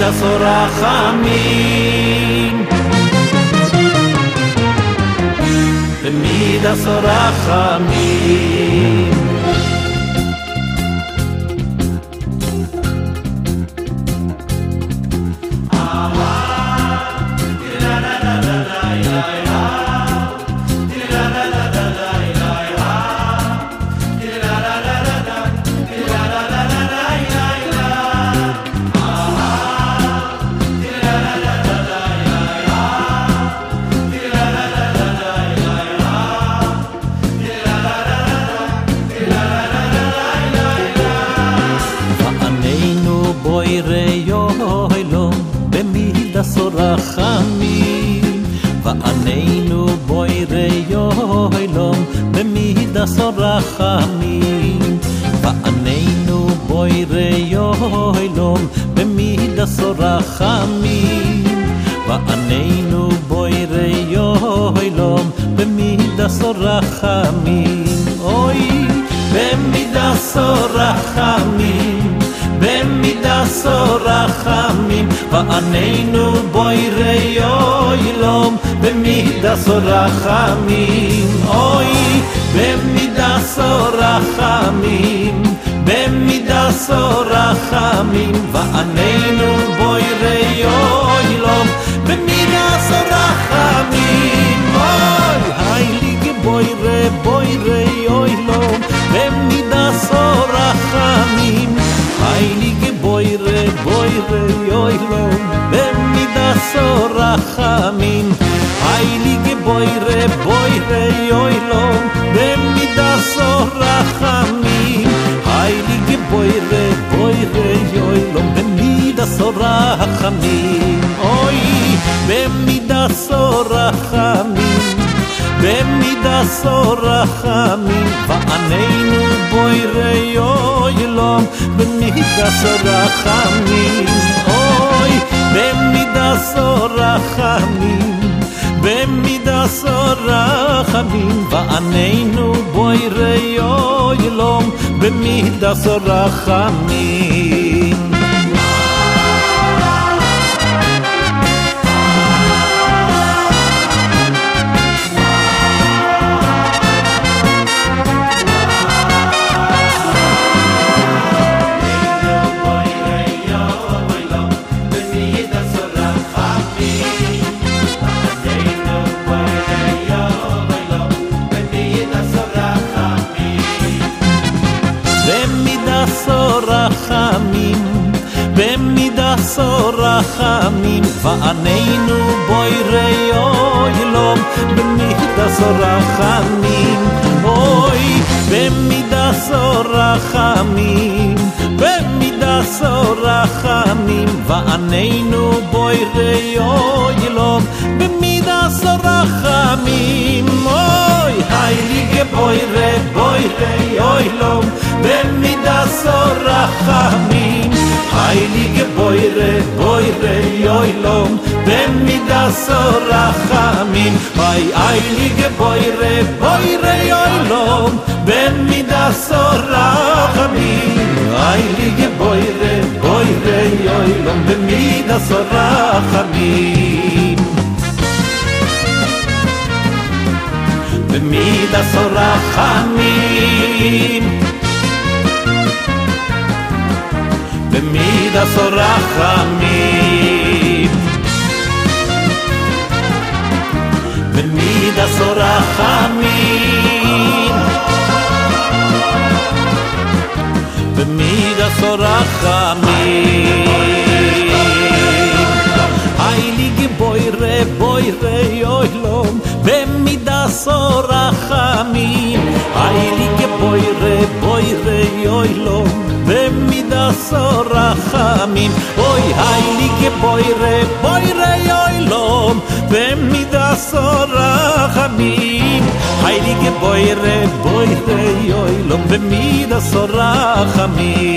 במידס רחמים, במידס רחמים. רחמים ועננו בוירי יוילום במידס רחמים, ועננו בוירי יוילום במידס רחמים, ועננו בוירי יוילום במידס רחמים. אוי במידס רחמים, במידס רחמים, ועננו בוירי יוילום במידס רחמים. אוי במידס רחמים, במידס רחמים, ועננו בוירי יוילום במידס רחמים. אוי הייליגה בוירי יוילום במידס רחמים, heilige boyre yoilom bemidas rachamim, heilige boyre yoilom bemidas rachamim, heilige boyre yoilom bemidas rachamim. Oy bemidas rachamim, במידס רחמים, ועננו בוירי יוילום במידס רחמים. אוי במידס רחמים, במידס רחמים, ועננו בוירי יוילום במידס רחמים. במידס רחמים, ועננו בוירי יוילום במידס רחמים. אוי במידס רחמים, במידס רחמים, ועננו בוירי יוילום במידס רחמים. אוי הייליגה בוירי יוילום במידס רחמים, heilige boyre yoilom bemidas rachamim, vay heilige boyre yoilom bemidas rachamim, heilige boyre yoilom bemidas rachamim, bemidas rachamim, במידס רחמים, במידס רחמים, במידס רחמים, heilige boyre yoilom bemidas rachamim, heilige boyre yoilom bemidas rachamim. Oy heilige boyre yoilom bemidas rachamim, heilige boyre yoilom bemidas rachamim.